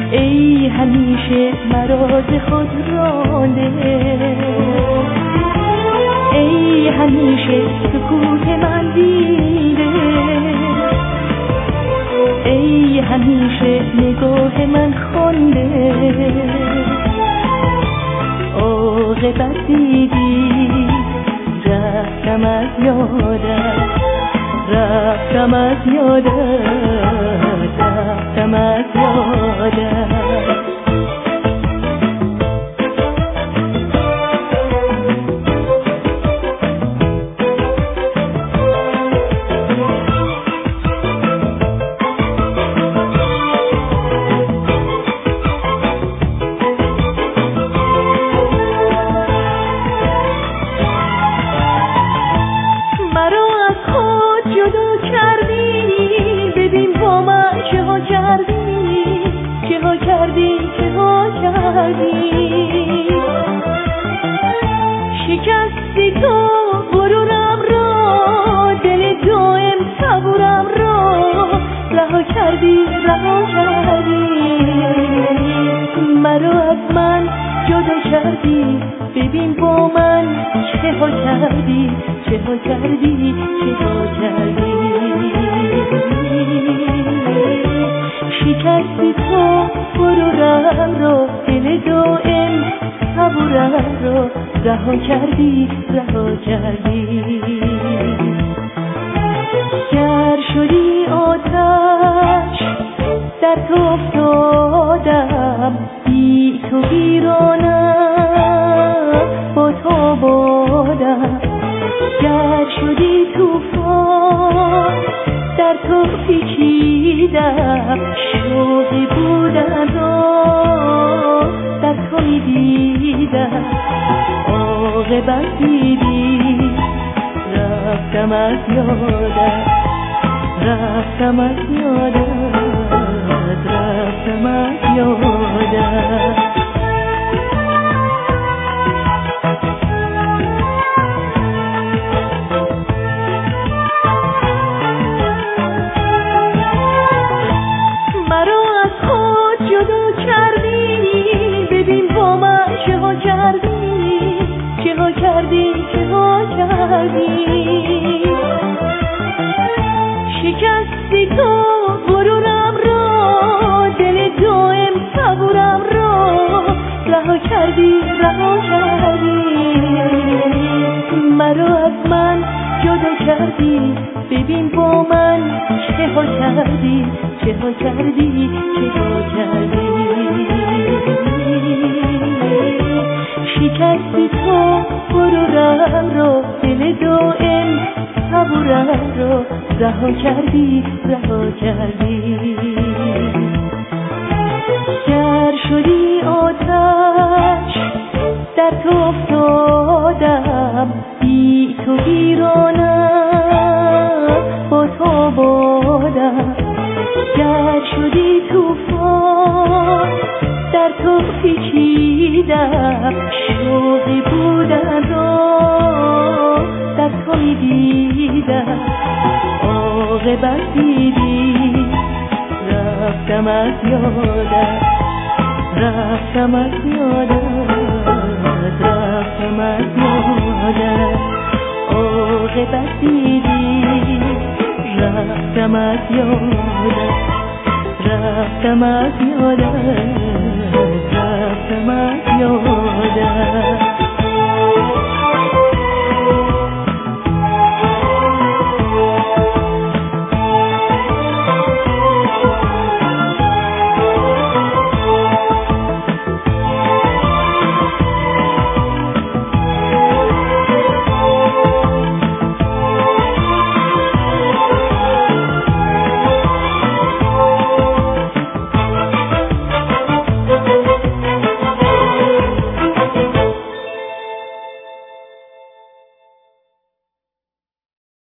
ای همیشه مراز خود رانده، ای همیشه سکوت من دیده، ای همیشه نگاه من خونده. عاقبت دیدی رفتم از یادت، رفتم از یادت، رفتم از یادت. شکستی تو غرورم را، دل دائم صبورم را، رها کردی رها کردی. مرا از من جدا کردی، ببین با من چه ها کردی، چه ها کردی، چه ها کردی. شکستی تو غرورم را، دل دائم صبورم را، رها کردی رها کردی. گر شدی آتش در تو افتادم، بی تو ویرانم با تو بادم. گر شدی توفان در تو پیچیدم، شوقی بودن را در تو میدیدم. عاقبت دیدی رفتم از یادت، رفتم از یادت، رفتم از یادت. شکستی تو غرورم را، دل دائم صبورم را، رها کردی رها کردی. مرا از من جدا کردی، ببین با من چه ها کردی، چه ها کردی، چه ها کردی. شکستی تو غرورم را، دل دائم صبورم را، رها کردی رها کردی. گر شدی آتش در تو افتادم، بی تو ویرانم با تو بادم. گر شدی توفان در تو پیچیدم، شوقی بودن را در تو میدیدم. عاقبت دیدی رفتم از یادت، رفتم از یادت، رفتم از یادت. عاقبت دیدی رفتم از یادت، رفتم از یادت، رفتم از یادت.